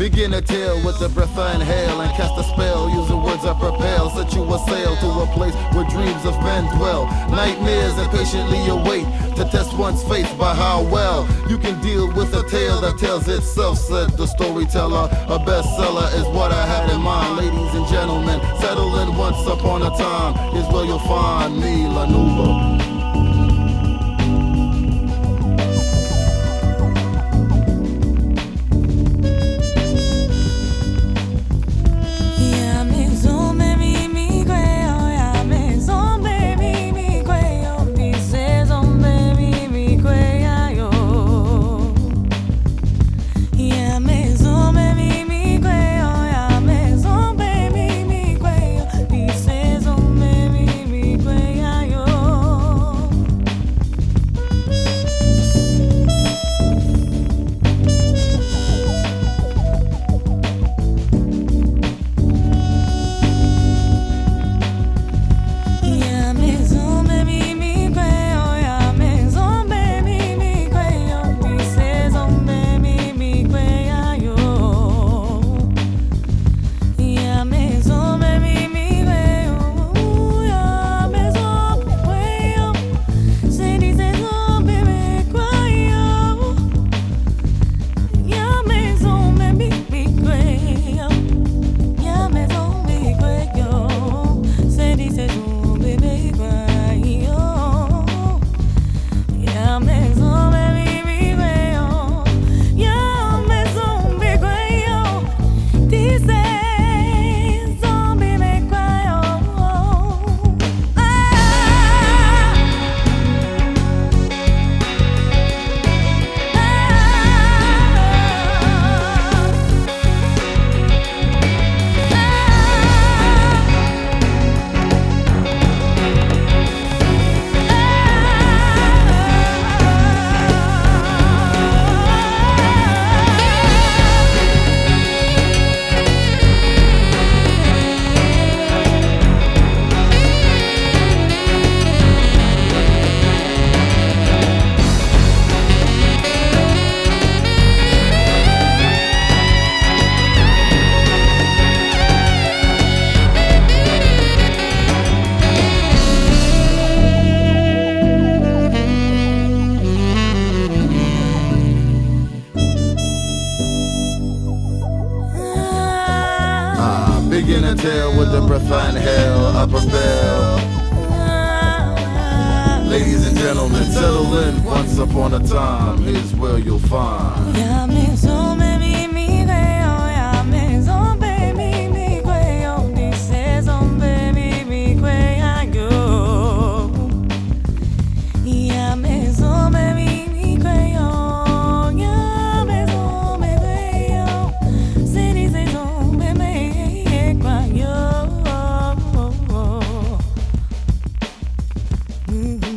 Begin a tale with the breath I inhale and cast a spell. Use the words I propel, set you a sail to a place where dreams of men dwell. Nightmares impatiently await to test one's faith by how well you can deal with a tale that tells itself, said the storyteller. A bestseller is what I had in mind. Ladies and gentlemen, settle in once upon a time is where you'll find me, Lanuba. Begin a tale with the breath I inhale, I propel. Ladies and gentlemen, settle in once upon a time, here's where you'll find. Mm-hmm.